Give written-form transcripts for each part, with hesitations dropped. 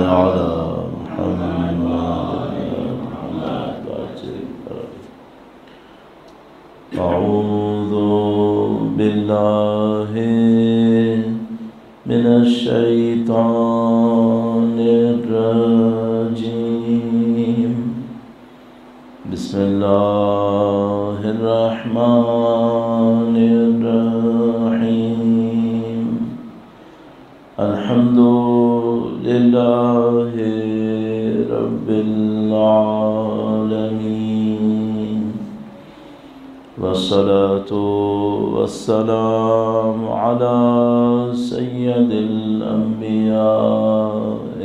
على محمد أعوذ بالله من الشيطان الرجيم بسم الله الرحمن الرحيم الحمد لله رب العالمين والصلاة والسلام على سيد الأنبياء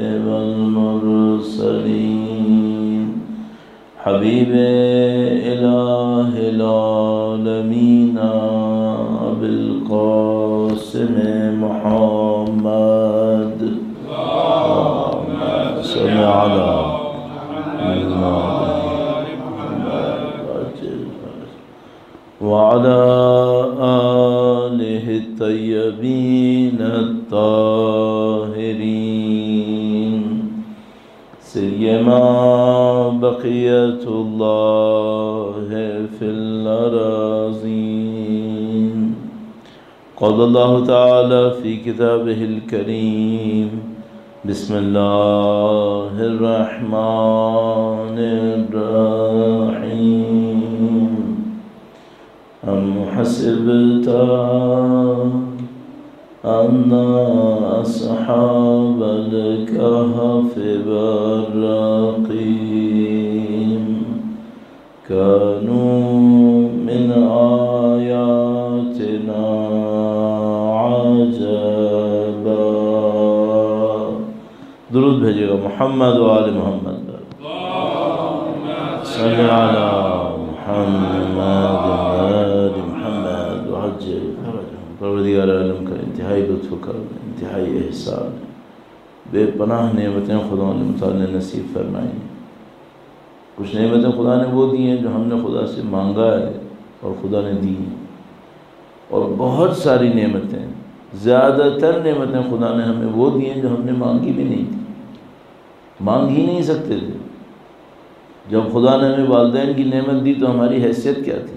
والمرسلين حبيب إله العالمين أبي القاسم محمد اللهم صل على وعلى آله الطيبين الطاهرين سيما بقية الله في الأراضين قال الله تعالى في كتابه الكريم بسم الله الرحمن الرحيم أم حسبت أن أصحاب الكهف والرقيم كانوا من آياتنا عجبا درود بھیجیے گا محمد و آل محمد صلی علی محمد آل محمد وعجل پروردگار عالم کا انتہائی لطف و کرم انتہائی احسان بے پناہ نعمتیں خدا نے متعلق نصیب فرمائی. کچھ نعمتیں خدا نے وہ دی ہیں جو ہم نے خدا سے مانگا ہے اور خدا نے دی ہیں، اور بہت ساری نعمتیں، زیادہ تر نعمتیں خدا نے ہمیں وہ دی ہیں جو ہم نے مانگی بھی نہیں تھی، مانگ ہی نہیں سکتے تھے. جب خدا نے ہمیں والدین کی نعمت دی تو ہماری حیثیت کیا تھی؟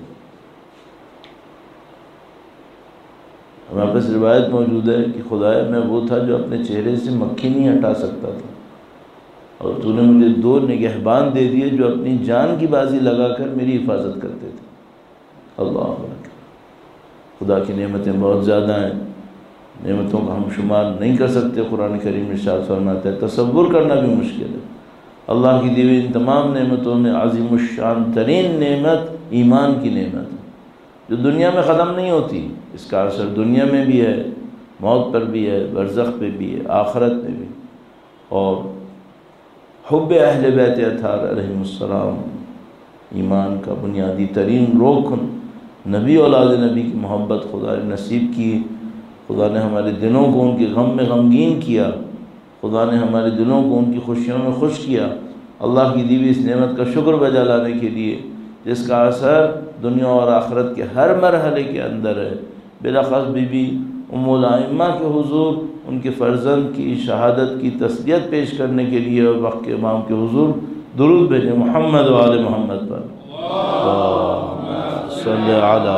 ہمارے پاس روایت موجود ہے کہ خدایا میں وہ تھا جو اپنے چہرے سے مکھی نہیں ہٹا سکتا تھا، اور تو نے مجھے 2 نگہبان دے دیے جو اپنی جان کی بازی لگا کر میری حفاظت کرتے تھے. اللہ اکبر. خدا کی نعمتیں بہت زیادہ ہیں، نعمتوں کا ہم شمار نہیں کر سکتے. قرآن کریم ارشاد فرماتا ہے تصور کرنا بھی مشکل ہے. اللہ کی دی ہوئی ان تمام نعمتوں میں عظیم الشان ترین نعمت ایمان کی نعمت ہے، جو دنیا میں ختم نہیں ہوتی. اس کا اثر دنیا میں بھی ہے، موت پر بھی ہے، برزخ پہ بھی ہے، آخرت میں بھی. اور حب اہل بیت اطہار علیہم السلام ایمان کا بنیادی ترین رکن، نبی اولاد نبی کی محبت خدا نے نصیب کی. خدا نے ہمارے دلوں کو ان کے غم میں غمگین کیا، خدا نے ہمارے دلوں کو ان کی خوشیوں میں خوش کیا. اللہ کی دی ہوئی اس نعمت کا شکر بجا لانے کے لیے جس کا اثر دنیا اور آخرت کے ہر مرحلے کے اندر ہے. بالاخص بی بی ام الائمہ کے حضور ان کے فرزند کی شہادت کی تسلیت پیش کرنے کے لیے اور وقت کے امام کے حضور درود بھیجیں محمد و آل محمد پر. اللہم صلی علی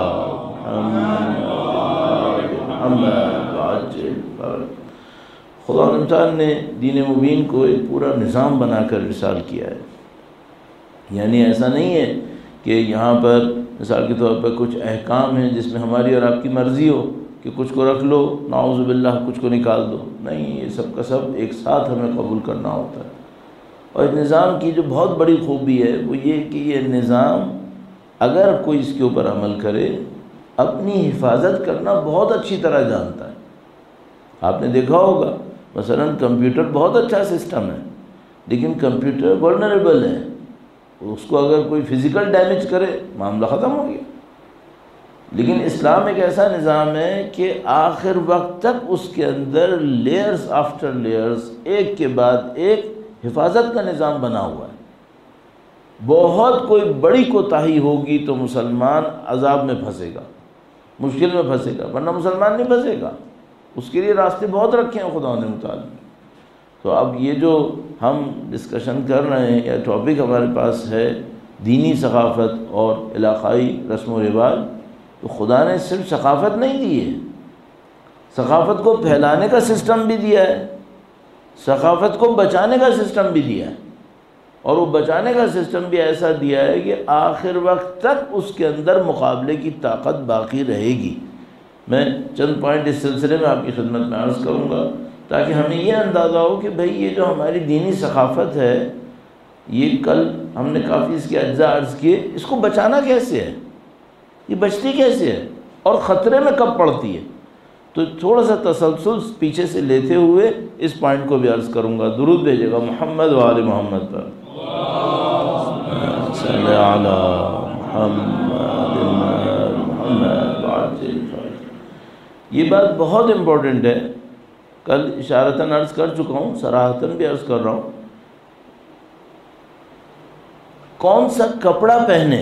محمد وعجل فرج. خدا تعالیٰ نے دین مبین کو ایک پورا نظام بنا کر ارسال کیا ہے. یعنی ایسا نہیں ہے کہ یہاں پر مثال کے طور پر کچھ احکام ہیں جس میں ہماری اور آپ کی مرضی ہو کہ کچھ کو رکھ لو نعوذ باللہ کچھ کو نکال دو. نہیں، یہ سب کا سب ایک ساتھ ہمیں قبول کرنا ہوتا ہے. اور اس نظام کی جو بہت بڑی خوبی ہے وہ یہ کہ یہ نظام اگر کوئی اس کے اوپر عمل کرے اپنی حفاظت کرنا بہت اچھی طرح جانتا ہے. آپ نے دیکھا ہوگا مثلا کمپیوٹر بہت اچھا سسٹم ہے، لیکن کمپیوٹر ورنریبل ہے. اس کو اگر کوئی فزیکل ڈیمیج کرے معاملہ ختم ہو گیا. لیکن اسلام ایک ایسا نظام ہے کہ آخر وقت تک اس کے اندر لیئرز آفٹر لیئرز ایک کے بعد ایک حفاظت کا نظام بنا ہوا ہے. بہت کوئی بڑی کوتاہی ہوگی تو مسلمان عذاب میں پھنسے گا، مشکل میں پھنسے گا، ورنہ مسلمان نہیں پھنسے گا. اس کے لیے راستے بہت رکھے ہیں خدا نے متعلق. تو اب یہ جو ہم ڈسکشن کر رہے ہیں یا ٹاپک ہمارے پاس ہے دینی ثقافت اور علاقائی رسم و رواج، تو خدا نے صرف ثقافت نہیں دی ہے، ثقافت کو پھیلانے کا سسٹم بھی دیا ہے، ثقافت کو بچانے کا سسٹم بھی دیا ہے، اور وہ بچانے کا سسٹم بھی ایسا دیا ہے کہ آخر وقت تک اس کے اندر مقابلے کی طاقت باقی رہے گی۔ میں چند پوائنٹ اس سلسلے میں آپ کی خدمت میں عرض کروں گا تاکہ ہمیں یہ اندازہ ہو کہ بھئی یہ جو ہماری دینی ثقافت ہے، یہ کل ہم نے کافی اس کے اجزاء عرض کیے، اس کو بچانا کیسے ہے، یہ بچتی کیسے ہے اور خطرے میں کب پڑتی ہے۔ تو تھوڑا سا تسلسل پیچھے سے لیتے ہوئے اس پوائنٹ کو بھی عرض کروں گا۔ درود بھیجے گا محمد و آل محمد پر، صلی علی محمد محمد۔ یہ بات بہت امپورٹنٹ ہے، کل اشارتاً عرض کر چکا ہوں، صراحتاً بھی عرض کر رہا ہوں۔ کون سا کپڑا پہنے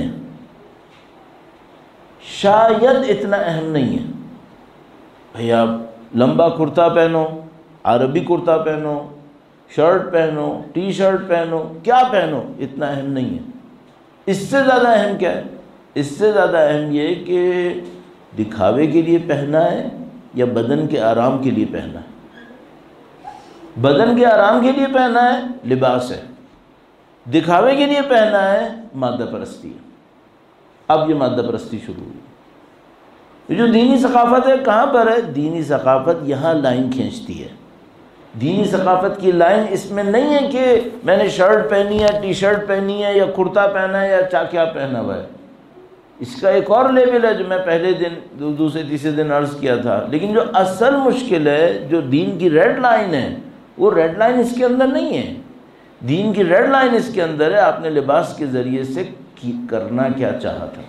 شاید اتنا اہم نہیں ہے، بھئی آپ لمبا کرتا پہنو، عربی کرتا پہنو، شرٹ پہنو، ٹی شرٹ پہنو، کیا پہنو، اتنا اہم نہیں ہے۔ اس سے زیادہ اہم کیا ہے؟ اس سے زیادہ اہم یہ کہ دکھاوے کے لیے پہنا ہے یا بدن کے آرام کے لیے پہنا ہے۔ بدن کے آرام کے لیے پہنا ہے لباس ہے، دکھاوے کے لیے پہنا ہے مادہ پرستی ہے۔ اب یہ مادہ پرستی شروع ہوئی۔ جو دینی ثقافت ہے کہاں پر ہے؟ دینی ثقافت یہاں لائن کھینچتی ہے۔ دینی ثقافت کی لائن اس میں نہیں ہے کہ میں نے شرٹ پہنی ہے، ٹی شرٹ پہنی ہے، یا کرتا پہنا ہے، یا کیا پہنا ہوا ہے۔ اس کا ایک اور لیول ہے جو میں پہلے دن دوسرے تیسرے دن عرض کیا تھا، لیکن جو اصل مشکل ہے، جو دین کی ریڈ لائن ہے، وہ ریڈ لائن اس کے اندر نہیں ہے۔ دین کی ریڈ لائن اس کے اندر ہے، آپ نے لباس کے ذریعے سے کرنا کیا چاہا تھا،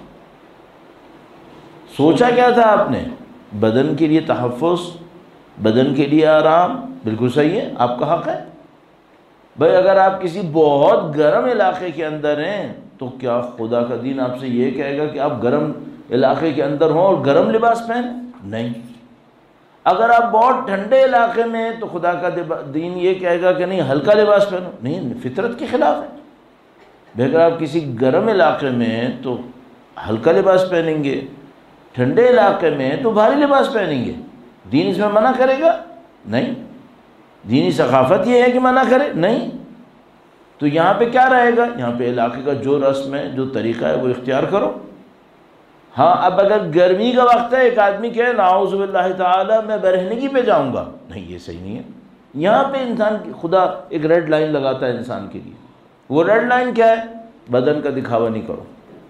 سوچا کیا تھا آپ نے۔ بدن کے لیے تحفظ، بدن کے لیے آرام، بالکل صحیح ہے، آپ کا حق ہے۔ بھائی اگر آپ کسی بہت گرم علاقے کے اندر ہیں تو کیا خدا کا دین آپ سے یہ کہے گا کہ آپ گرم علاقے کے اندر ہوں اور گرم لباس پہنیں؟ نہیں۔ اگر آپ بہت ٹھنڈے علاقے میں ہیں تو خدا کا دین یہ کہے گا کہ نہیں ہلکا لباس پہنو؟ نہیں، فطرت کے خلاف ہے۔ اگر آپ کسی گرم علاقے میں ہیں تو ہلکا لباس پہنیں گے، ٹھنڈے علاقے میں ہیں تو بھاری لباس پہنیں گے۔ دین اس میں منع کرے گا؟ نہیں۔ دینی ثقافت یہ ہے کہ منع کرے؟ نہیں۔ تو یہاں پہ کیا رہے گا؟ یہاں پہ علاقے کا جو رسم ہے، جو طریقہ ہے، وہ اختیار کرو۔ ہاں اب اگر گرمی کا وقت ہے، ایک آدمی کہے نعوذ باللہ تعالی میں برہنگی پہ جاؤں گا، نہیں، یہ صحیح نہیں ہے۔ یہاں پہ انسان کی خدا ایک ریڈ لائن لگاتا ہے انسان کے لیے۔ وہ ریڈ لائن کیا ہے؟ بدن کا دکھاوا نہیں کرو،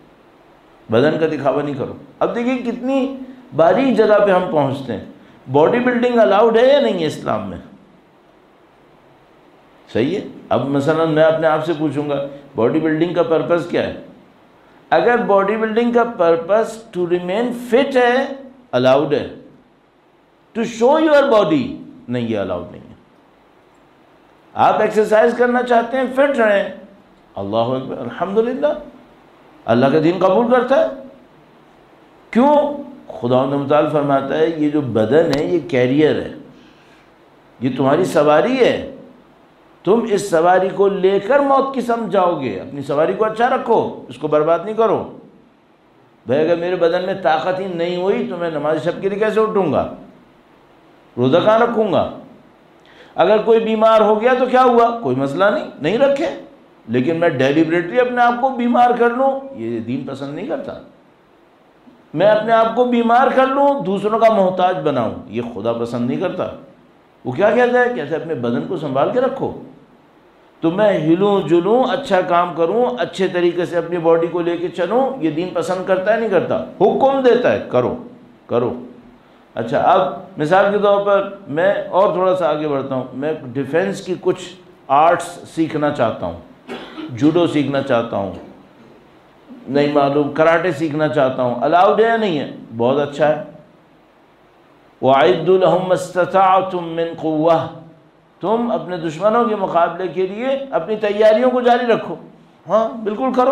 بدن کا دکھاوا نہیں کرو۔ اب دیکھیں کتنی باریک جگہ پہ ہم پہنچتے ہیں۔ باڈی بلڈنگ الاؤڈ ہے یا نہیں ہے اسلام میں؟ صحیح ہے۔ اب مثلا میں اپنے آپ سے پوچھوں گا باڈی بلڈنگ کا پرپس کیا ہے؟ اگر باڈی بلڈنگ کا پرپس ٹو ریمین فٹ ہے، الاؤڈ ہے۔ ٹو شو یور باڈی، نہیں، یہ الاؤڈ نہیں ہے۔ آپ ایکسرسائز کرنا چاہتے ہیں، فٹ رہیں، اللہ اکبر، الحمدللہ، اللہ کا دین قبول کرتا ہے۔ کیوں؟ خدا متعال فرماتا ہے یہ جو بدن ہے یہ کیریئر ہے، یہ تمہاری سواری ہے، تم اس سواری کو لے کر موت کی سمجھ جاؤ گے۔ اپنی سواری کو اچھا رکھو، اس کو برباد نہیں کرو۔ بھائی اگر میرے بدن میں طاقت ہی نہیں ہوئی تو میں نماز شب کے لیے کیسے اٹھوں گا، روزہ کہاں رکھوں گا؟ اگر کوئی بیمار ہو گیا تو کیا ہوا؟ کوئی مسئلہ نہیں، نہیں رکھے، لیکن میں ڈیلیبریٹلی اپنے آپ کو بیمار کر لوں، یہ دین پسند نہیں کرتا۔ میں اپنے آپ کو بیمار کر لوں، دوسروں کا محتاج بناؤں، یہ خدا پسند نہیں کرتا۔ وہ کیا کہتا ہے؟ کہتا ہے اپنے بدن کو سنبھال کے رکھو۔ تو میں ہلوں جلوں، اچھا کام کروں، اچھے طریقے سے اپنی باڈی کو لے کے چلوں، یہ دین پسند کرتا ہے نہیں کرتا؟ حکم دیتا ہے کرو کرو۔ اچھا اب مثال کے طور پر میں اور تھوڑا سا آگے بڑھتا ہوں، میں ڈیفینس کی کچھ آرٹس سیکھنا چاہتا ہوں، جوڈو سیکھنا چاہتا ہوں، نہیں معلوم کراٹے سیکھنا چاہتا ہوں، الاؤڈ ہے یا نہیں ہے؟ بہت اچھا ہے۔ وَأَعِدُّوا لَهُم مَّا اسْتَطَعْتُم مِّن قُوَّةٍ، تم اپنے دشمنوں کے مقابلے کے لیے اپنی تیاریوں کو جاری رکھو۔ ہاں بالکل کرو۔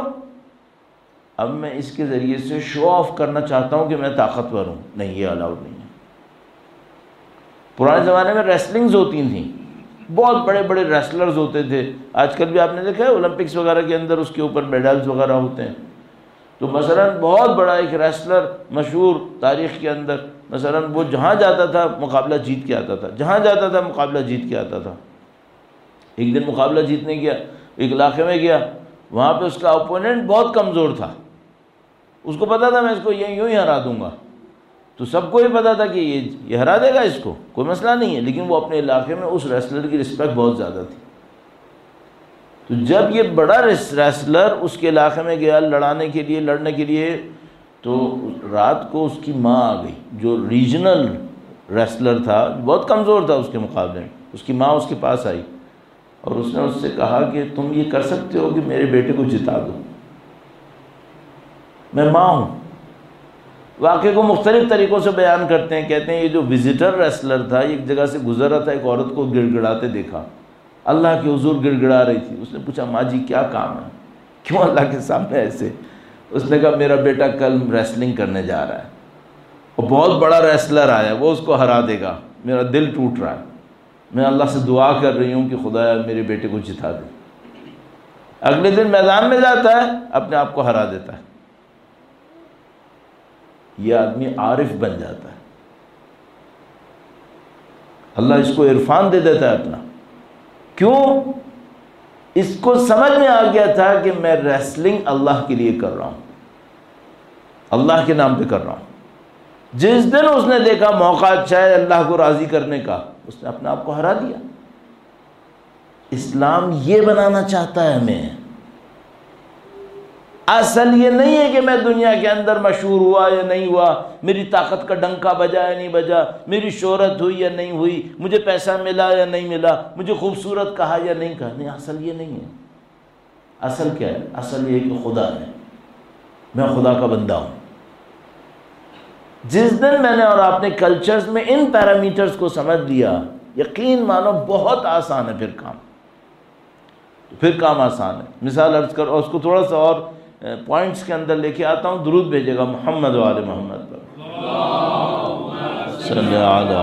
اب میں اس کے ذریعے سے شو آف کرنا چاہتا ہوں کہ میں طاقتور ہوں، نہیں، یہ الاؤڈ نہیں ہے۔ پرانے زمانے میں ریسلنگز ہوتی تھیں، بہت بڑے بڑے ریسلرز ہوتے تھے. آج کل بھی آپ نے دیکھا ہے اولمپکس وغیرہ کے اندر اس کے اوپر میڈلز وغیرہ ہوتے ہیں. تو مثلا بہت بڑا ایک ریسلر مشہور تاریخ کے اندر، مثلا وہ جہاں جاتا تھا مقابلہ جیت کے آتا تھا، جہاں جاتا تھا مقابلہ جیت کے آتا تھا. ایک دن مقابلہ جیتنے گیا، ایک علاقے میں گیا، وہاں پہ اس کا اپوننٹ بہت کمزور تھا. اس کو پتا تھا میں اس کو یوں ہی ہرا دوں گا، تو سب کو ہی پتا تھا کہ یہ ہرا دے گا اس کو، کوئی مسئلہ نہیں ہے. لیکن وہ اپنے علاقے میں اس ریسلر کی رسپیکٹ بہت زیادہ تھی. تو جب یہ بڑا ریسلر اس کے علاقے میں گیا لڑنے کے لیے، تو رات کو اس کی ماں آ گئی. جو ریجنل ریسلر تھا بہت کمزور تھا اس کے مقابلے میں، اس کی ماں اس کے پاس آئی اور اس نے اس سے کہا کہ تم یہ کر سکتے ہو کہ میرے بیٹے کو جتا دو، میں ماں ہوں. واقعے کو مختلف طریقوں سے بیان کرتے ہیں. کہتے ہیں یہ جو وزٹر ریسلر تھا ایک جگہ سے گزر رہا تھا، ایک عورت کو گڑ گڑاتے دیکھا، اللہ کے حضور گڑ گڑا رہی تھی. اس نے پوچھا ماں جی کیا کام ہے، کیوں اللہ کے سامنے ایسے؟ اس نے کہا میرا بیٹا کل ریسلنگ کرنے جا رہا ہے اور بہت بڑا ریسلر آیا، وہ اس کو ہرا دے گا، میرا دل ٹوٹ رہا ہے، میں اللہ سے دعا کر رہی ہوں کہ خدایا میرے بیٹے کو جتا دے. اگلے دن میدان میں جاتا ہے، اپنے آپ کو ہرا دیتا ہے. یہ آدمی عارف بن جاتا ہے، اللہ اس کو عرفان دے دیتا ہے اپنا. کیوں؟ اس کو سمجھ میں آ گیا تھا کہ میں ریسلنگ اللہ کے لیے کر رہا ہوں، اللہ کے نام پہ کر رہا ہوں. جس دن اس نے دیکھا موقع اچھا ہے اللہ کو راضی کرنے کا، اس نے اپنے آپ کو ہرا دیا. اسلام یہ بنانا چاہتا ہے ہمیں. اصل یہ نہیں ہے کہ میں دنیا کے اندر مشہور ہوا یا نہیں ہوا، میری طاقت کا ڈنکا بجا یا نہیں بجا، میری شہرت ہوئی یا نہیں ہوئی، مجھے پیسہ ملا یا نہیں ملا، مجھے خوبصورت کہا یا نہیں کہا. نہیں، اصل یہ نہیں ہے. اصل کیا ہے؟ اصل یہ ہے کہ خدا ہے، میں خدا کا بندہ ہوں. جس دن میں نے اور آپ نے کلچرز میں ان پیرامیٹرز کو سمجھ لیا، یقین مانو بہت آسان ہے پھر کام آسان ہے. مثال عرض کرو، اور اس کو تھوڑا سا اور پوائنٹس کے اندر لے کے آتا ہوں. درود بھیجے گا محمد و آل محمد پر. صلی علی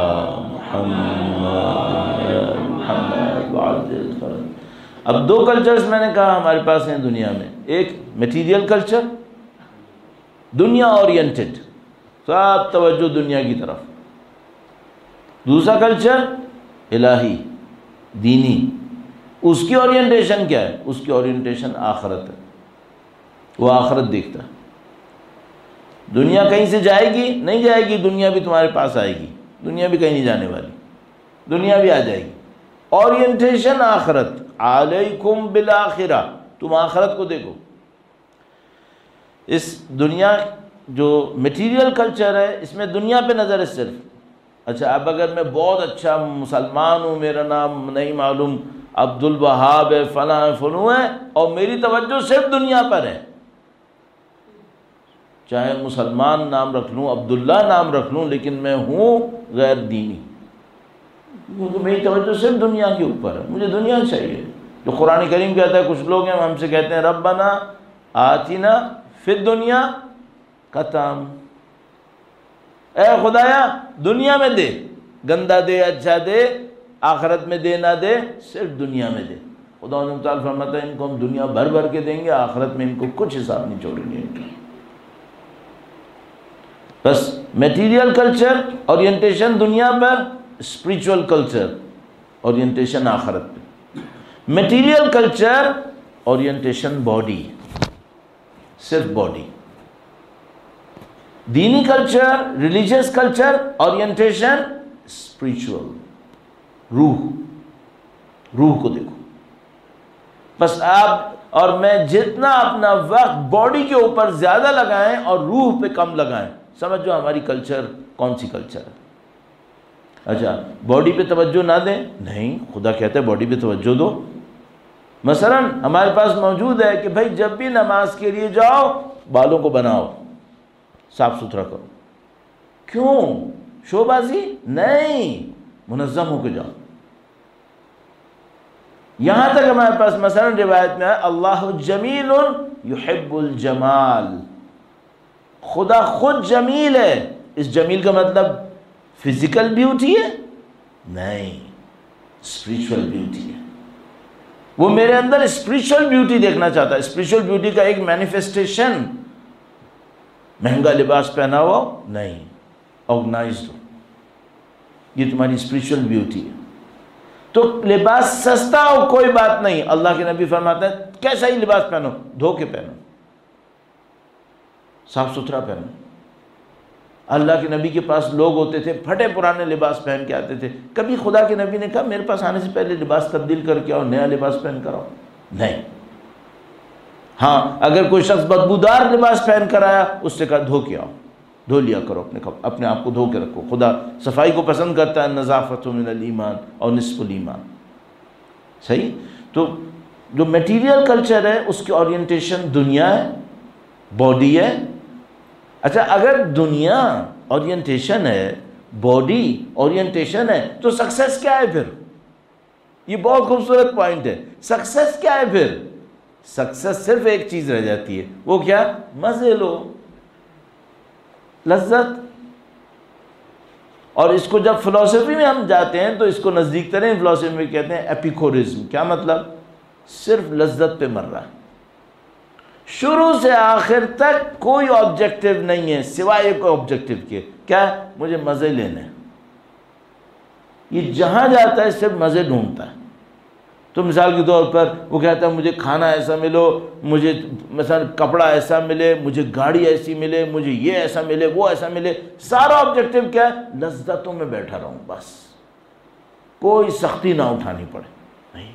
محمد. اب دو کلچرز میں نے کہا ہمارے پاس ہیں دنیا میں. ایک میٹیریل کلچر، دنیا اورینٹڈ، سب توجہ دنیا کی طرف. دوسرا کلچر الہی، دینی. اس کی اورینٹیشن کیا ہے؟ اس کی اورینٹیشن آخرت ہے، وہ آخرت دیکھتا ہے. دنیا کہیں سے جائے گی؟ نہیں جائے گی. دنیا بھی تمہارے پاس آئے گی، دنیا بھی کہیں نہیں جانے والی، دنیا بھی آ جائے گی. اورینٹیشن آخرت. علیکم بالآخرہ، تم آخرت کو دیکھو. اس دنیا جو میٹیریل کلچر ہے اس میں دنیا پہ نظر ہے صرف. اچھا اب اگر میں بہت اچھا مسلمان ہوں، میرا نام نہیں معلوم عبد الوہاب ہے، فلاں فلوں ہے، اور میری توجہ صرف دنیا پر ہے، چاہے مسلمان نام رکھ لوں، عبداللہ نام رکھ لوں، لیکن میں ہوں غیر دینی، کیونکہ میری توجہ صرف دنیا کے اوپر ہے، مجھے دنیا چاہیے. جو قرآن کریم کہتا ہے، کچھ لوگ ہیں ہم سے کہتے ہیں ربنا آتنا فی الدنیا ختم، اے خدایا دنیا میں دے، گندا دے اچھا دے، آخرت میں دے نہ دے، صرف دنیا میں دے. خدا تعالیٰ فرماتا ہے ان کو ہم دنیا بھر بھر کے دیں گے، آخرت میں ان کو کچھ حساب نہیں چھوڑیں گے ان کا. بس میٹیریل کلچر اورینٹیشن دنیا پر، اسپریچول کلچر اورینٹیشن آخرت پہ. میٹیریل کلچر اورینٹیشن باڈی، صرف باڈی. دینی culture, religious culture orientation spiritual, روح کو دیکھو. بس آپ اور میں جتنا اپنا وقت باڈی کے اوپر زیادہ لگائیں اور روح پہ کم لگائیں، سمجھو ہماری کلچر کون سی کلچر ہے. اچھا باڈی پہ توجہ نہ دیں؟ نہیں، خدا کہتا ہے باڈی پہ توجہ دو. مثلا ہمارے پاس موجود ہے کہ بھائی جب بھی نماز کے لیے جاؤ بالوں کو بناؤ، صاف ستھرا کرو. کیوں؟ شو بازی نہیں، منظم ہو کے جاؤ. یہاں تک ہمارے پاس مثلا روایت میں ہے اللہ جمیل یحب الجمال، خدا خود جمیل ہے. اس جمیل کا مطلب فزیکل بیوٹی ہے؟ نہیں، اسپریچول بیوٹی ہے. وہ میرے اندر اسپریچول بیوٹی دیکھنا چاہتا ہے. اسپریچول بیوٹی کا ایک مینیفیسٹیشن مہنگا لباس پہنا ہوا ہو نہیں، آرگنائزڈ ہو. یہ تمہاری اسپریچول بیوٹی ہے. تو لباس سستا ہو کوئی بات نہیں. اللہ کے نبی فرماتے ہیں کیسا ہی لباس پہنو، دھو کے پہنو، صاف ستھرا پہنو. اللہ کے نبی کے پاس لوگ ہوتے تھے پھٹے پرانے لباس پہن کے آتے تھے. کبھی خدا کے نبی نے کہا میرے پاس آنے سے پہلے لباس تبدیل کر کے آؤ، نیا لباس پہن کر آؤ؟ نہیں. ہاں اگر کوئی شخص بدبودار لباس پہن کر آیا، اس سے کہا دھو کے آؤ، دھو لیا کرو اپنے آپ کو، دھو کے رکھو. خدا صفائی کو پسند کرتا ہے. نظافت من الایمان اور نصف الایمان. صحیح. تو جو میٹیریل کلچر ہے اس کی اورینٹیشن دنیا ہے، باڈی ہے. اچھا اگر دنیا اورینٹیشن ہے، باڈی اورینٹیشن ہے، تو سکسیس کیا ہے پھر؟ یہ بہت خوبصورت پوائنٹ ہے. سکسیس کیا ہے پھر؟ سکسیس صرف ایک چیز رہ جاتی ہے. وہ کیا؟ مزے لو، لذت. اور اس کو جب فلسفی میں ہم جاتے ہیں تو اس کو نزدیک ترین فلسفی میں کہتے ہیں ایپیکورزم. کیا مطلب؟ صرف لذت پہ مر رہا ہے، شروع سے آخر تک کوئی آبجیکٹیو نہیں ہے سوائے ایک آبجیکٹیو کے. کیا؟ مجھے مزے لینے. یہ جہاں جاتا ہے صرف مزے ڈھونڈتا ہے. تو مثال کے طور پر وہ کہتا ہے مجھے کھانا ایسا ملو، مجھے مثلا کپڑا ایسا ملے، مجھے گاڑی ایسی ملے، مجھے یہ ایسا ملے، وہ ایسا ملے. سارا آبجیکٹیو کیا ہے؟ لذتوں میں بیٹھا رہوں بس، کوئی سختی نہ اٹھانی پڑے. نہیں.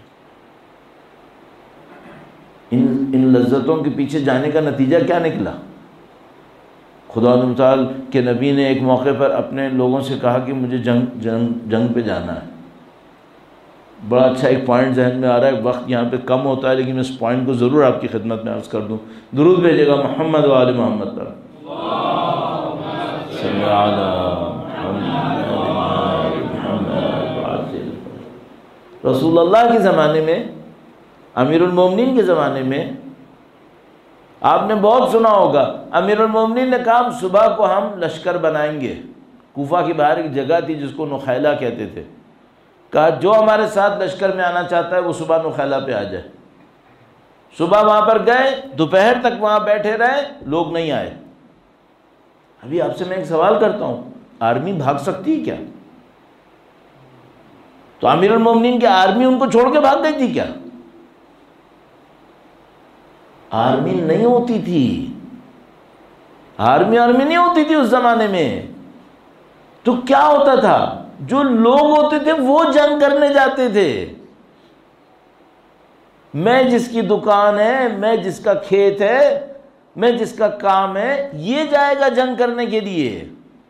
ان لذتوں کے پیچھے جانے کا نتیجہ کیا نکلا؟ خدا متعال کے نبی نے ایک موقع پر اپنے لوگوں سے کہا کہ مجھے جنگ پہ جانا ہے. بڑا اچھا ایک پوائنٹ ذہن میں آ رہا ہے، وقت یہاں پہ کم ہوتا ہے لیکن اس پوائنٹ کو ضرور آپ کی خدمت میں عرض کر دوں. درود بھیجے گا محمد و آل محمد پر. رسول اللہ کے زمانے میں، امیر المومنین کے زمانے میں آپ نے بہت سنا ہوگا، امیر المومنین نے کہا صبح کو ہم لشکر بنائیں گے. کوفہ کے باہر ایک جگہ تھی جس کو نخیلہ کہتے تھے. کہا جو ہمارے ساتھ لشکر میں آنا چاہتا ہے وہ صبح نخیلہ پہ آ جائے. صبح وہاں پر گئے، دوپہر تک وہاں بیٹھے رہے، لوگ نہیں آئے. ابھی آپ سے میں ایک سوال کرتا ہوں، آرمی بھاگ سکتی ہے کیا؟ تو امیر المومنین کی آرمی ان کو چھوڑ کے بھاگ گئی تھی کیا؟ آرمی نہیں ہوتی تھی. آرمی نہیں ہوتی تھی اس زمانے میں. تو کیا ہوتا تھا؟ جو لوگ ہوتے تھے وہ جنگ کرنے جاتے تھے. میں جس کی دکان ہے، میں جس کا کھیت ہے، میں جس کا کام ہے، یہ جائے گا جنگ کرنے کے لیے.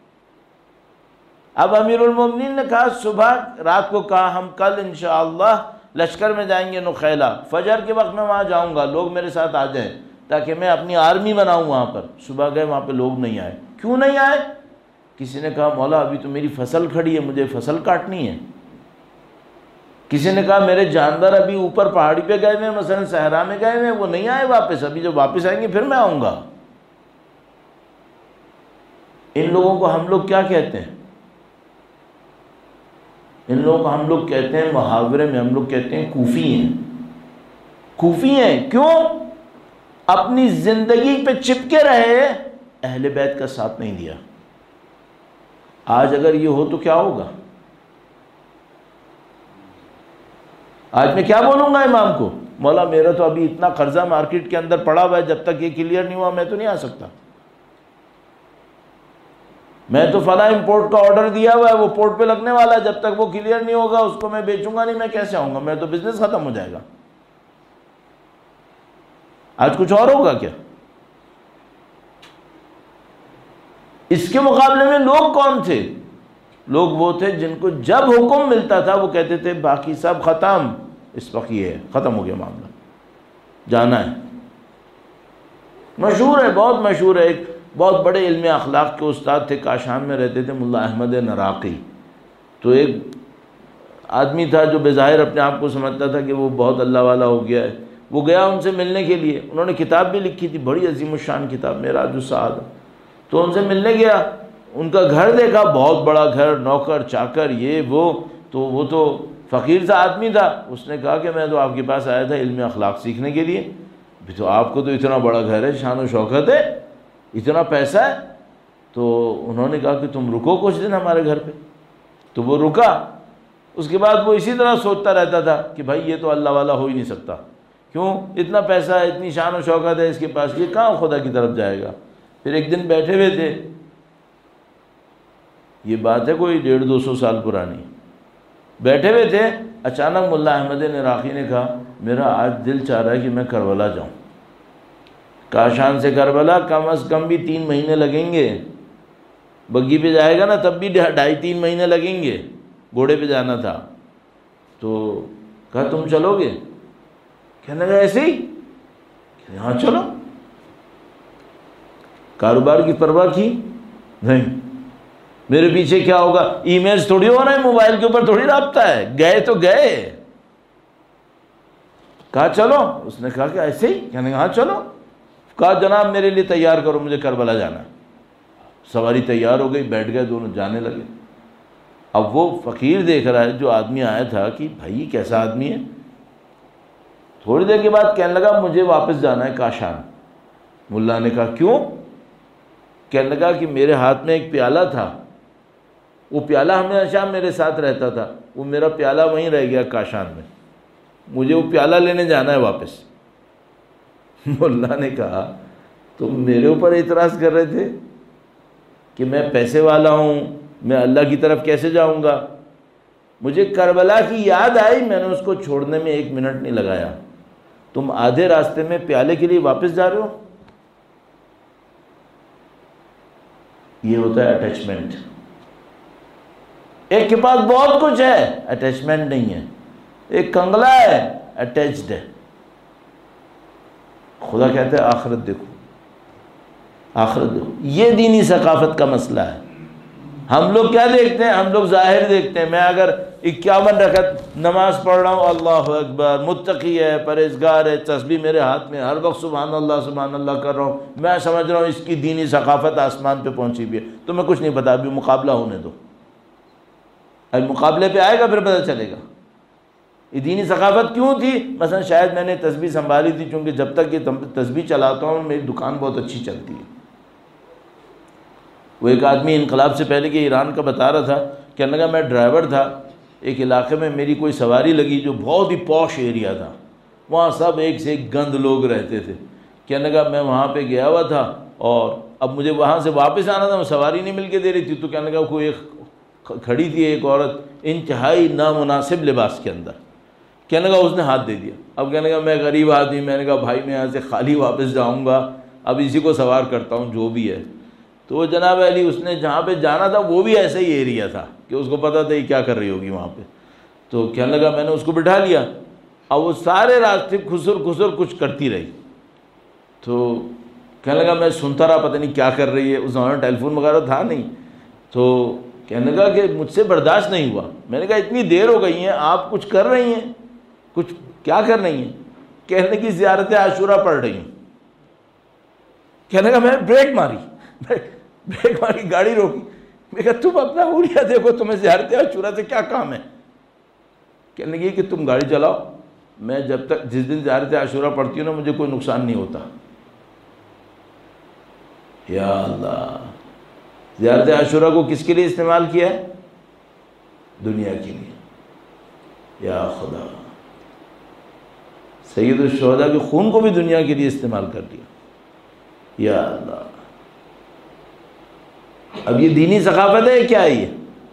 اب امیر المومنین نے کہا صبح، رات کو کہا ہم کل انشاءاللہ لشکر میں جائیں گے نخیلہ، فجر کے وقت میں وہاں جاؤں گا، لوگ میرے ساتھ آ جائیں تاکہ میں اپنی آرمی بناؤں وہاں پر. صبح گئے، وہاں پہ لوگ نہیں آئے. کیوں نہیں آئے؟ کسی نے کہا مولا ابھی تو میری فصل کھڑی ہے، مجھے فصل کاٹنی ہے. کسی نے کہا میرے جاندار ابھی اوپر پہاڑی پہ گئے ہوئے، مثلا صحرا میں گئے ہوئے، وہ نہیں آئے واپس، ابھی جب واپس آئیں گے پھر میں آؤں گا. ان لوگوں کو ہم لوگ کیا کہتے ہیں؟ ان لوگوں کو ہم لوگ کہتے ہیں، محاورے میں ہم لوگ کہتے ہیں کوفی ہیں. کوفی ہیں کیوں؟ اپنی زندگی پہ چپکے رہے، اہل بیت کا ساتھ نہیں دیا. آج اگر یہ ہو تو کیا ہوگا؟ آج میں کیا بولوں گا امام کو؟ مولا میرا تو ابھی اتنا قرضہ مارکیٹ کے اندر پڑا ہوا ہے، جب تک یہ کلیئر نہیں ہوا میں تو نہیں آ سکتا. میں تو فلاں امپورٹ کا آرڈر دیا ہوا ہے، وہ پورٹ پہ لگنے والا ہے، جب تک وہ کلیئر نہیں ہوگا اس کو میں بیچوں گا نہیں، میں کیسے آؤں گا؟ میں تو بزنس ختم ہو جائے گا. آج کچھ اور ہوگا کیا؟ اس کے مقابلے میں لوگ کون تھے؟ لوگ وہ تھے جن کو جب حکم ملتا تھا وہ کہتے تھے باقی سب ختم، اس وقت یہ ہے، ختم ہو گیا معاملہ، جانا ہے. مشہور ہے، بہت مشہور ہے. ایک بہت بڑے علم اخلاق کے استاد تھے، کاشان میں رہتے تھے، ملا احمد نراقی. تو ایک آدمی تھا جو بظاہر اپنے آپ کو سمجھتا تھا کہ وہ بہت اللہ والا ہو گیا ہے. وہ گیا ان سے ملنے کے لیے. انہوں نے کتاب بھی لکھی تھی، بڑی عظیم الشان کتاب، معراج السعادہ. تو ان سے ملنے گیا، ان کا گھر دیکھا، بہت بڑا گھر، نوکر چاکر یہ وہ. تو وہ تو فقیر سا آدمی تھا، اس نے کہا کہ میں تو آپ کے پاس آیا تھا علم اخلاق سیکھنے کے لیے، بھی تو آپ کو تو اتنا بڑا گھر ہے، شان و شوکت ہے، اتنا پیسہ ہے۔ تو انہوں نے کہا کہ تم رکو کچھ دن ہمارے گھر پہ۔ تو وہ رکا۔ اس کے بعد وہ اسی طرح سوچتا رہتا تھا کہ بھائی یہ تو اللہ والا ہو ہی نہیں سکتا، کیوں؟ اتنا پیسہ ہے، اتنی شان و شوکت ہے اس کے پاس، یہ کہاں خدا کی طرف جائے گا۔ پھر ایک دن بیٹھے ہوئے تھے، یہ بات ہے کوئی 150-200 سال پرانی، بیٹھے ہوئے تھے، اچانک ملا احمد عراقی نے کہا میرا آج دل چاہ رہا ہے کہ میں کربلا جاؤں۔ کاشان سے کربلا کم از کم بھی 3 مہینے لگیں گے، بگی پہ جائے گا نا تب بھی 2.5-3 مہینے لگیں گے، گھوڑے پہ جانا تھا۔ تو کہا تم چلو گے؟ کہنے لگا ایسے ہی، ہاں چلو۔ کاروبار کی پرواہ کی نہیں، میرے پیچھے کیا ہوگا، ای میلز تھوڑی ہو رہا ہے، موبائل کے اوپر تھوڑی رابطہ ہے، گئے تو گئے۔ کہا چلو، اس نے کہا کہ ایسے ہی، کہنے لگا ہاں چلو۔ کہا جناب میرے لیے تیار کرو، مجھے کربلا جانا ہے۔ سواری تیار ہو گئی، بیٹھ گئے، دونوں جانے لگے۔ اب وہ فقیر دیکھ رہا ہے جو آدمی آیا تھا کہ بھائی یہ کیسا آدمی ہے۔ تھوڑی دیر کے بعد کہنے لگا مجھے واپس جانا ہے کاشان۔ ملا نے کہا کیوں؟ کہنے لگا کہ میرے ہاتھ میں ایک پیالہ تھا، وہ پیالہ ہمیشہ میرے ساتھ رہتا تھا، وہ میرا پیالہ وہیں رہ گیا کاشان میں، مجھے وہ پیالہ لینے جانا ہے واپس۔ ملا نے کہا تم میرے اوپر اعتراض کر رہے تھے کہ میں پیسے والا ہوں، میں اللہ کی طرف کیسے جاؤں گا؟ مجھے کربلا کی یاد آئی، میں نے اس کو چھوڑنے میں 1 منٹ نہیں لگایا۔ تم آدھے راستے میں پیالے کے لیے واپس جا رہے ہو۔ یہ ہوتا ہے اٹیچمنٹ۔ ایک کے پاس بہت کچھ ہے، اٹیچمنٹ نہیں ہے، ایک کنگلا ہے، اٹیچڈ ہے۔ خدا کہتا ہے آخرت دیکھو، آخرت دیکھو۔ یہ دینی ثقافت کا مسئلہ ہے۔ ہم لوگ کیا دیکھتے ہیں؟ ہم لوگ ظاہر دیکھتے ہیں۔ میں اگر 51 رکعت نماز پڑھ رہا ہوں، اللہ اکبر، متقی ہے، پرہیزگار ہے، تسبیح میرے ہاتھ میں، ہر وقت سبحان اللہ کر رہا ہوں، میں سمجھ رہا ہوں اس کی دینی ثقافت آسمان پہ پہنچی بھی ہے۔ تمہیں کچھ نہیں پتا، ابھی مقابلہ ہونے دو، ابھی مقابلے پہ آئے گا پھر پتہ چلے گا یہ دینی ثقافت کیوں تھی۔ مثلا شاید میں نے تسبیح سنبھالی تھی، چونکہ جب تک یہ تسبیح چلاتا ہوں میری دکان بہت اچھی چلتی ہے۔ وہ ایک آدمی انقلاب سے پہلے کہ ایران کا بتا رہا تھا، کہنے لگا میں ڈرائیور تھا، ایک علاقے میں میری کوئی سواری لگی جو بہت ہی پوش ایریا تھا، وہاں سب ایک سے ایک گند لوگ رہتے تھے۔ کہنے لگا میں وہاں پہ گیا ہوا تھا اور اب مجھے وہاں سے واپس آنا تھا، سواری نہیں مل کے دے رہی تھی، تو کہنے لگا کوئی ایک کھڑی تھی ایک عورت انتہائی نامناسب لباس کے اندر، کہنے لگا اس نے ہاتھ دے دیا۔ اب کہنے لگا میں غریب آدمی، میں نے کہا بھائی میں یہاں سے خالی واپس جاؤں گا، اب اسی کو سوار کرتا ہوں جو بھی ہے۔ تو وہ جناب علی اس نے جہاں پہ جانا تھا وہ بھی ایسا ہی ایریا تھا کہ اس کو پتہ تھا یہ کیا کر رہی ہوگی وہاں پہ، تو کہنے لگا میں نے اس کو بٹھا لیا۔ اب وہ سارے راستے خسر کچھ کرتی رہی، تو کہنے لگا میں سنتا رہا پتہ نہیں کیا کر رہی ہے، اس زمانے ٹیلی فون وغیرہ تھا نہیں، تو کہنے لگا کہ مجھ سے برداشت نہیں ہوا۔ میں نے کہا اتنی دیر ہو گئی ہیں، آپ کچھ کر رہی ہیں، کچھ کیا کر رہی ہیں؟ کہنے کی زیارت عاشورہ پڑھ رہی ہوں۔ کہنے لگا میں بریک ماری، گاڑی روکی، میں کہا تم اپنا حولیہ دیکھو، تمہیں زیارت عاشورہ سے کیا کام ہے؟ کہنے لگی کہ تم گاڑی چلاؤ، میں جس دن زیارت عاشورہ پڑھتی ہوں نا مجھے کوئی نقصان نہیں ہوتا۔ یا اللہ، زیارت عاشورہ کو کس کے لیے استعمال کیا ہے؟ دنیا کے لیے۔ یا خدا، سید الشہداء کے خون کو بھی دنیا کے لیے استعمال کر دیا۔ یا اللہ، اب یہ دینی ثقافت ہے کیا ہے؟ یہ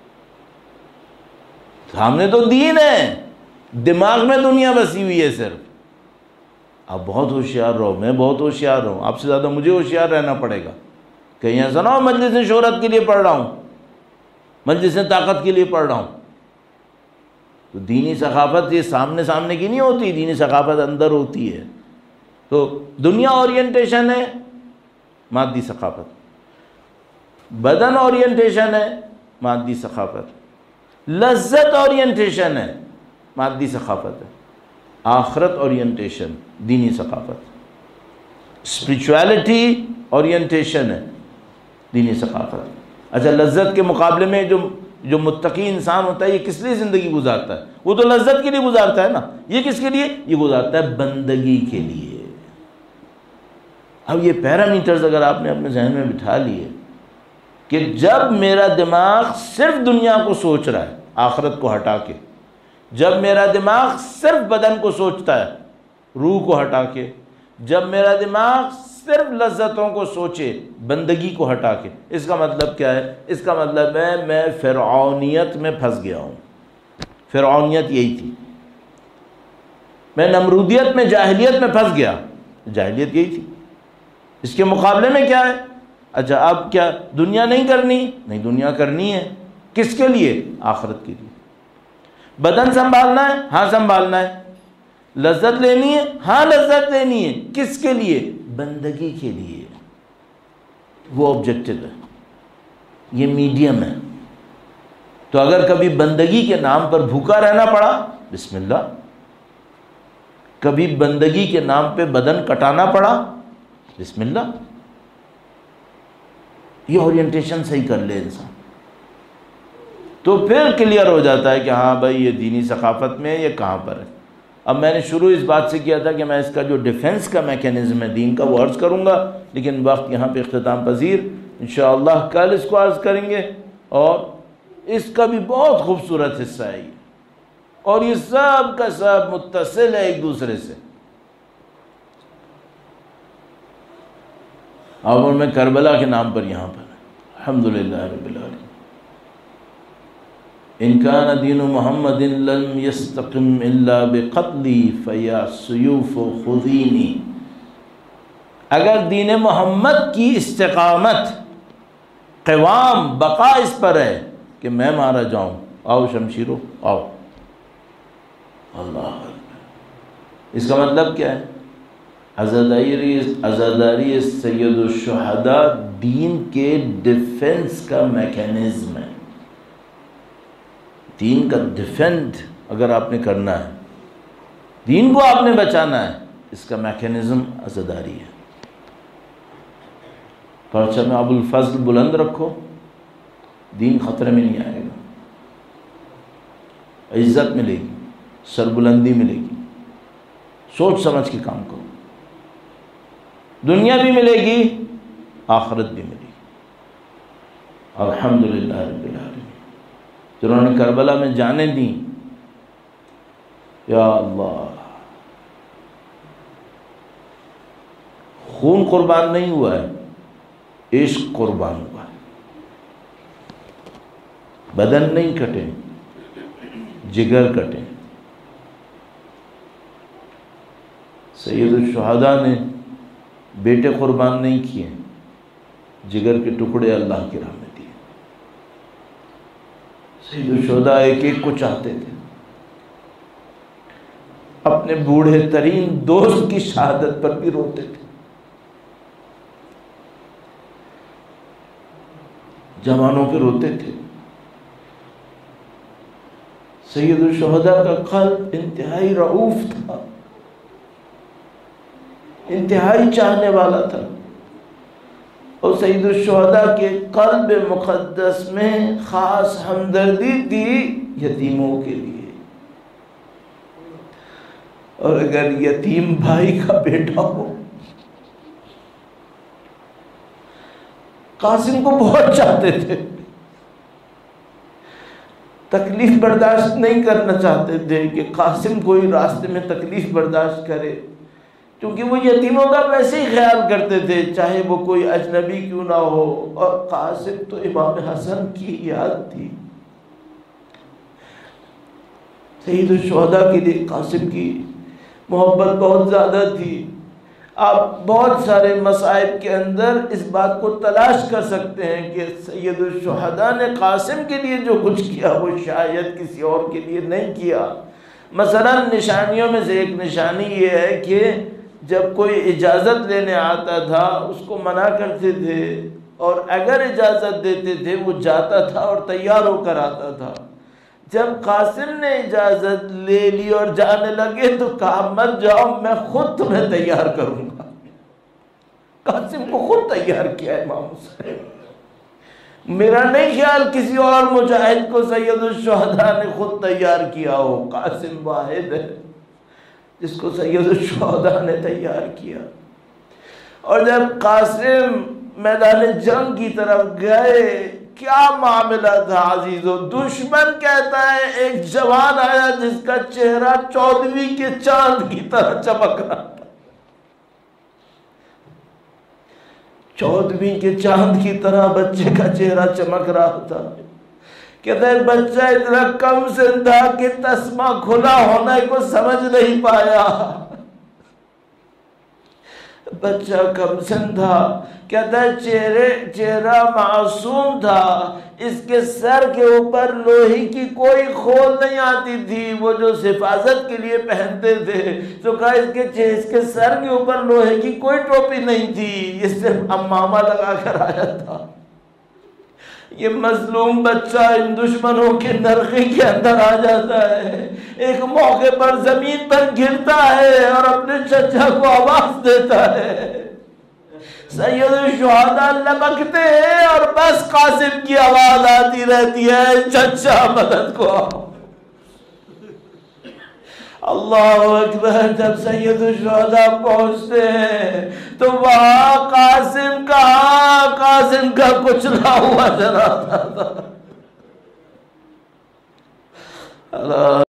سامنے تو دین ہے، دماغ میں دنیا بسی ہوئی ہے صرف۔ آپ بہت ہوشیار رہو، میں بہت ہوشیار رہوں، آپ سے زیادہ مجھے ہوشیار رہنا پڑے گا۔ کہیں ایسا نہ ہو مجلس شہرت کے لیے پڑھ رہا ہوں، مجلس طاقت کے لیے پڑھ رہا ہوں۔ تو دینی ثقافت یہ سامنے کی نہیں ہوتی، دینی ثقافت اندر ہوتی ہے۔ تو دنیا اورینٹیشن ہے مادی ثقافت، بدن اورینٹیشن ہے مادی ثقافت، لذت اورینٹیشن ہے مادی ثقافت ہے، آخرت اورینٹیشن دینی ثقافت، اسپریچویلٹی اورینٹیشن ہے دینی ثقافت۔ اچھا، لذت کے مقابلے میں جو جو متقی انسان ہوتا ہے یہ کس لیے زندگی گزارتا ہے؟ وہ تو لذت کے لیے گزارتا ہے نا، یہ کس کے لیے؟ یہ گزارتا ہے بندگی کے لیے۔ اب یہ پیرامیٹرز اگر آپ نے اپنے ذہن میں بٹھا لیے کہ جب میرا دماغ صرف دنیا کو سوچ رہا ہے آخرت کو ہٹا کے، جب میرا دماغ صرف بدن کو سوچتا ہے روح کو ہٹا کے، جب میرا دماغ صرف لذتوں کو سوچے بندگی کو ہٹا کے، اس کا مطلب کیا ہے؟ اس کا مطلب ہے میں فرعونیت میں پھنس گیا ہوں۔ فرعونیت یہی تھی، میں نمرودیت میں، جاہلیت میں پھنس گیا، جاہلیت یہی تھی۔ اس کے مقابلے میں کیا ہے؟ اچھا اب کیا دنیا نہیں کرنی؟ نہیں، دنیا کرنی ہے۔ کس کے لیے؟ آخرت کے لیے۔ بدن سنبھالنا ہے؟ ہاں سنبھالنا ہے۔ لذت لینی ہے؟ ہاں لذت لینی ہے۔ کس کے لیے؟ بندگی کے لیے۔ وہ آبجیکٹو ہے، یہ میڈیم ہے۔ تو اگر کبھی بندگی کے نام پر بھوکا رہنا پڑا، بسم اللہ۔ کبھی بندگی کے نام پہ بدن کٹانا پڑا، بسم اللہ۔ یہ اورینٹیشن صحیح کر لے انسان تو پھر کلیئر ہو جاتا ہے کہ ہاں بھائی یہ دینی ثقافت میں یہ کہاں پر ہے۔ اب میں نے شروع اس بات سے کیا تھا کہ میں اس کا جو ڈیفنس کا میکینزم ہے دین کا وہ عرض کروں گا، لیکن وقت یہاں پہ اختتام پذیر، انشاءاللہ کل اس کو عرض کریں گے، اور اس کا بھی بہت خوبصورت حصہ ہے یہ، اور یہ سب کا سب متصل ہے ایک دوسرے سے۔ اور میں کربلا کے نام پر یہاں پر الحمدللہ رب العالمین۔ ان کان دین محمد لم یستقم الا بقتلی فیا سیوف خذینی، اگر دین محمد کی استقامت، قوام، بقا اس پر ہے کہ میں مارا جاؤں، آؤ شمشیرو آؤ۔ اللہ، اس کا مطلب کیا ہے؟ عزاداری سید الشہداء دین کے ڈیفنس کا میکینزم ہے۔ دین کا ڈیفینڈ اگر آپ نے کرنا ہے، دین کو آپ نے بچانا ہے، اس کا میکینزم عزاداری ہے۔ پرچم ابو الفضل بلند رکھو، دین خطرے میں نہیں آئے گا، عزت ملے گی، سربلندی ملے گی۔ سوچ سمجھ کے کام کرو، دنیا بھی ملے گی، آخرت بھی ملے گی۔ الحمدللہ رب العالمین، جنہوں نے کربلا میں جانیں دیں، یا اللہ، خون قربان نہیں ہوا ہے، عشق قربان ہوا ہے۔ بدن نہیں کٹے، جگر کٹے۔ سید الشہداء نے بیٹے قربان نہیں کیے، جگر کے ٹکڑے اللہ کی راہ میں دیے۔ سید الشہداء ایک ایک کو چاہتے تھے، اپنے بوڑھے ترین دوست کی شہادت پر بھی روتے تھے، جوانوں پہ روتے تھے۔ سید الشہداء کا قلب انتہائی رعوف تھا، انتہائی چاہنے والا تھا، اور سید الشہداء کے قلب مقدس میں خاص ہمدردی تھی یتیموں کے لیے۔ اور اگر یتیم بھائی کا بیٹا ہو، قاسم کو بہت چاہتے تھے، تکلیف برداشت نہیں کرنا چاہتے تھے کہ قاسم کوئی راستے میں تکلیف برداشت کرے، کیونکہ وہ یتیموں کا ویسے ہی خیال کرتے تھے چاہے وہ کوئی اجنبی کیوں نہ ہو، اور قاسم تو امام حسن کی یاد تھی۔ سید الشہداء کے لیے قاسم کی محبت بہت زیادہ تھی۔ آپ بہت سارے مصائب کے اندر اس بات کو تلاش کر سکتے ہیں کہ سید الشہداء نے قاسم کے لیے جو کچھ کیا وہ شاید کسی اور کے لیے نہیں کیا۔ مثلا نشانیوں میں سے ایک نشانی یہ ہے کہ جب کوئی اجازت لینے آتا تھا اس کو منع کرتے تھے، اور اگر اجازت دیتے تھے وہ جاتا تھا اور تیار ہو کر آتا تھا۔ جب قاسم نے اجازت لے لی اور جانے لگے تو کہا مت جاؤ، میں خود تمہیں تیار کروں گا۔ قاسم کو خود تیار کیا امام حسین، میرا نہیں خیال کسی اور مجاہد کو سید الشہداء نے خود تیار کیا ہو، قاسم واحد ہے جس کو سید الشہداء نے تیار کیا۔ اور جب قاسم میدان جنگ کی طرف گئے، کیا معاملہ تھا عزیزو، دشمن کہتا ہے ایک جوان آیا جس کا چہرہ 14ویں کے چاند کی طرح چمک رہا تھا، 14ویں کے چاند کی طرح بچے کا چہرہ چمک رہا تھا۔ کہتا ہے بچہ اتنا کم سن تھا کہ تسمہ کھلا ہونے کو سمجھ نہیں پایا، بچہ کم سن تھا۔ کہتا ہے چہرہ معصوم تھا، اس کے سر کے اوپر لوہی کی کوئی کھول نہیں آتی تھی، وہ جو حفاظت کے لیے پہنتے تھے، تو کہا اس کے سر کے اوپر لوہے کی کوئی ٹوپی نہیں تھی، یہ صرف امامہ لگا کر آیا تھا۔ یہ مظلوم بچہ ان دشمنوں کے نرخی کے اندر آ جاتا ہے، ایک موقع پر زمین پر گرتا ہے اور اپنے چچا کو آواز دیتا ہے، سید الشہداء لبکتے ہیں اور بس قاسم کی آواز آتی رہتی ہے، چچا مدد کو آؤ۔ اللہ اکبر۔ جب سید الشہداء پہنچتے ہیں تو وہاں قاسم کا کچلا ہوا جنازہ تھا۔